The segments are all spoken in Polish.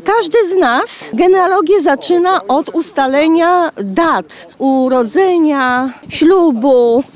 Każdy z nas genealogię zaczyna od ustalenia dat urodzenia, ślubu,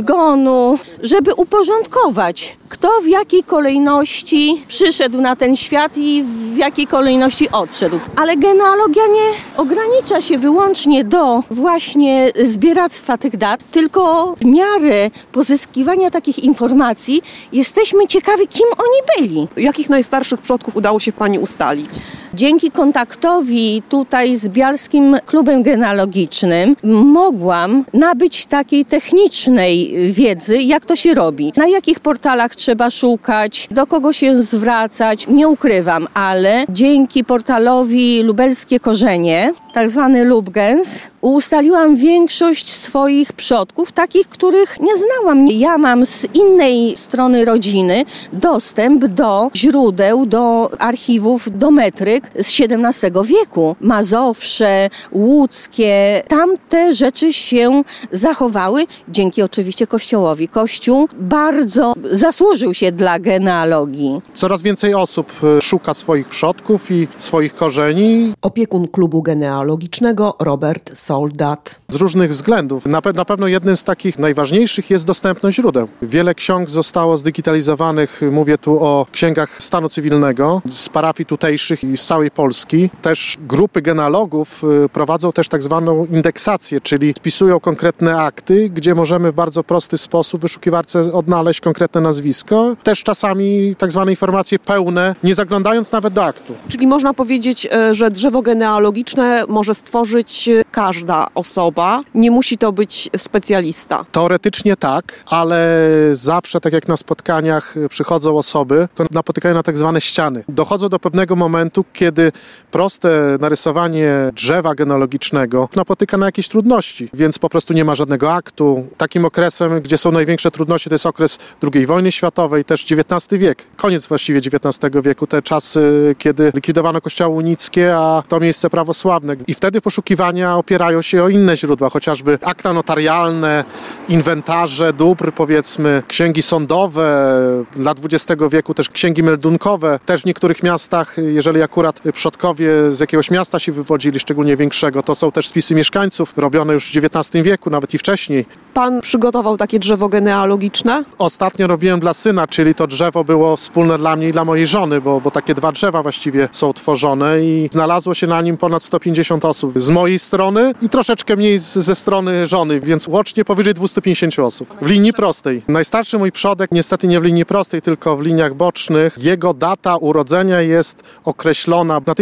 zgonu, żeby uporządkować, kto w jakiej kolejności przyszedł na ten świat i w jakiej kolejności odszedł. Ale genealogia nie ogranicza się wyłącznie do właśnie zbieractwa tych dat, tylko w miarę pozyskiwania takich informacji jesteśmy ciekawi, kim oni byli. Jakich najstarszych przodków udało się pani ustalić? Dzięki kontaktowi tutaj z Bialskim Klubem Genealogicznym mogłam nabyć takiej technicznej wiedzy, jak to się robi, na jakich portalach trzeba szukać, do kogo się zwracać. Nie ukrywam, ale dzięki portalowi Lubelskie Korzenie, tak zwany Lubgens, ustaliłam większość swoich przodków, takich, których nie znałam. Ja mam z innej strony rodziny dostęp do źródeł, do archiwów, do metryk z XVII wieku. Mazowsze, łódzkie, tamte rzeczy się zachowały dzięki oczywiście Kościołowi. Kościół bardzo zasłużył się dla genealogii. Coraz więcej osób szuka swoich przodków i swoich korzeni. Opiekun klubu genealogicznego Robert Soldat. Z różnych względów. Na pewno jednym z takich najważniejszych jest dostępność źródeł. Wiele ksiąg zostało zdigitalizowanych, mówię tu o księgach stanu cywilnego, z parafii tutejszych i z całej Polski. Też grupy genealogów prowadzą też tak zwaną indeksację, czyli spisują konkretne akty, gdzie możemy w bardzo prosty sposób w wyszukiwarce odnaleźć konkretne nazwisko. Też czasami tak zwane informacje pełne, nie zaglądając nawet do aktu. Czyli można powiedzieć, że drzewo genealogiczne może stworzyć każda osoba. Nie musi to być specjalista. Teoretycznie tak, ale zawsze, tak jak na spotkaniach przychodzą osoby, to napotykają na tak zwane ściany. Dochodzą do pewnego momentu, kiedy proste narysowanie drzewa genealogicznego napotyka na jakieś trudności, więc po prostu nie ma żadnego aktu. Takim okresem, gdzie są największe trudności, to jest okres II wojny światowej, też XIX wiek, koniec właściwie XIX wieku, te czasy, kiedy likwidowano kościoły unickie, a to miejsce prawosławne. I wtedy poszukiwania opierają się o inne źródła, chociażby akta notarialne, inwentarze dóbr, powiedzmy, księgi sądowe, lat XX wieku też księgi meldunkowe. Też w niektórych miastach, jeżeli akurat przodkowie z jakiegoś miasta się wywodzili, szczególnie większego, to są też spisy mieszkańców robione już w XIX wieku, nawet i wcześniej. Pan przygotował takie drzewo genealogiczne? Ostatnio robiłem dla syna, czyli to drzewo było wspólne dla mnie i dla mojej żony, bo takie dwa drzewa właściwie są tworzone i znalazło się na nim ponad 150 osób z mojej strony i troszeczkę mniej ze strony żony, więc łącznie powyżej 250 osób w linii prostej. Najstarszy mój przodek niestety nie w linii prostej, tylko w liniach bocznych. Jego data urodzenia jest określona na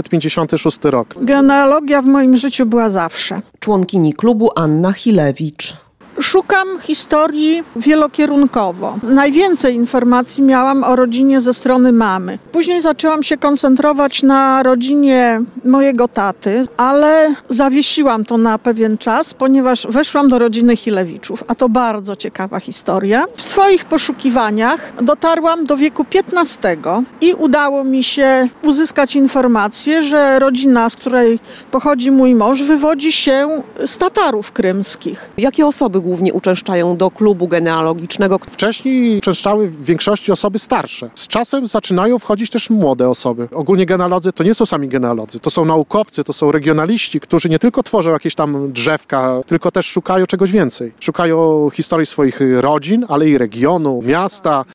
1656 rok. Genealogia w moim życiu była zawsze. Członkini klubu Anna Chilewicz. Szukam historii wielokierunkowo. Najwięcej informacji miałam o rodzinie ze strony mamy. Później zaczęłam się koncentrować na rodzinie mojego taty, ale zawiesiłam to na pewien czas, ponieważ weszłam do rodziny Chilewiczów, a to bardzo ciekawa historia. W swoich poszukiwaniach dotarłam do wieku XV i udało mi się uzyskać informację, że rodzina, z której pochodzi mój mąż, wywodzi się z Tatarów krymskich. Jakie osoby głównie uczęszczają do klubu genealogicznego? Wcześniej uczęszczały w większości osoby starsze. Z czasem zaczynają wchodzić też młode osoby. Ogólnie genealodzy to nie są sami genealodzy, to są naukowcy, to są regionaliści, którzy nie tylko tworzą jakieś tam drzewka, tylko też szukają czegoś więcej. Szukają historii swoich rodzin, ale i regionu, miasta.